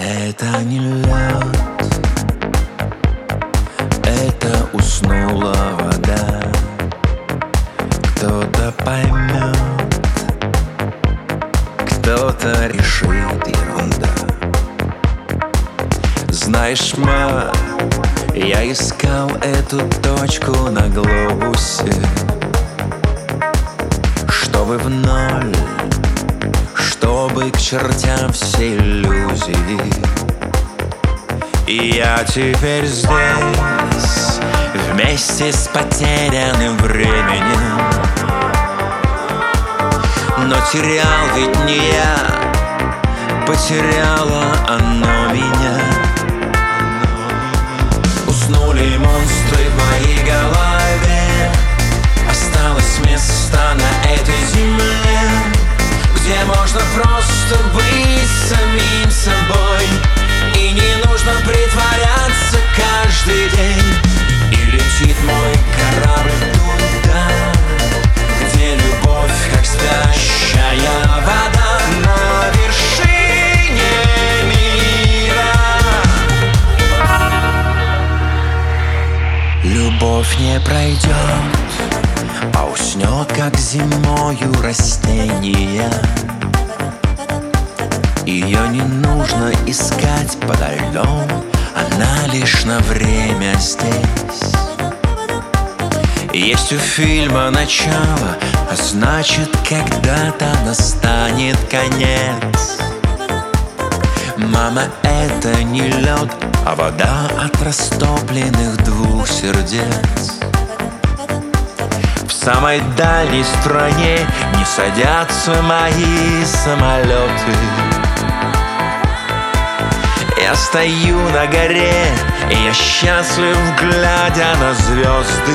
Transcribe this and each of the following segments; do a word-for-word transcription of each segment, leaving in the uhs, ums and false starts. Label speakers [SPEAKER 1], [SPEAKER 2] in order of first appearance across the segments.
[SPEAKER 1] Это не лед, это уснула вода. Кто-то поймет, кто-то решит ерунда. Знаешь, ма, я искал эту точку на глобусе, чтобы в ноль, чтобы к чертям все иллюзии. И я теперь здесь, вместе с потерянным временем. Но терял ведь не я, потеряло оно меня. Уснули монстры в моей голове, осталось место на этой земле, где можно просто быть самим собой. И не нужно притворяться каждый день. И летит мой корабль туда, где любовь, как спящая вода на вершине мира. Любовь не пройдет, а уснет, как зимою растения. Ее не нужно искать подо льдом, она лишь на время здесь. Есть у фильма начало, а значит, когда-то настанет конец. Мама, это не лед, а вода от растопленных двух сердец. В самой дальней стране не садятся мои самолеты. Я стою на горе, и я счастлив, глядя на звезды.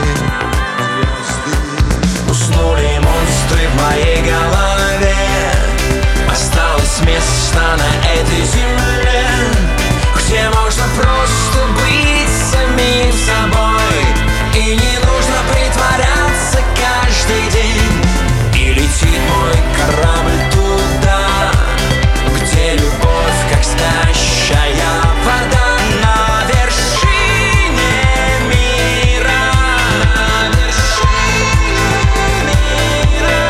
[SPEAKER 1] Уснули монстры в моей голове, осталось место на этой земле, где можно просто быть самим собой. И не нужно притворяться каждый день. И летит мой корабль туда, где любовь, как спящая вода на вершине мира. На вершине мира.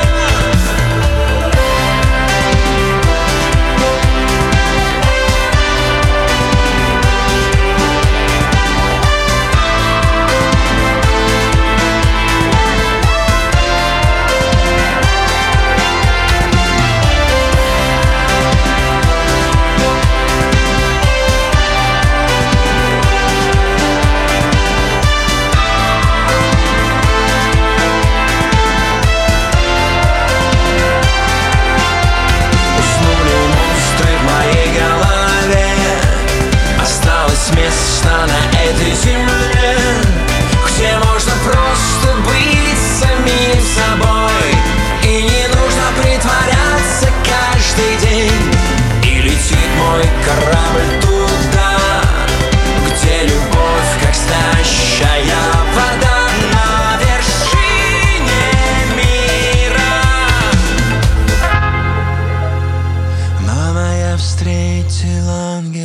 [SPEAKER 1] Место на этой земле, где можно просто быть самим собой. И не нужно притворяться каждый день. И летит мой корабль туда, где любовь, как спящая вода на вершине мира. Мама, я встретила ангела.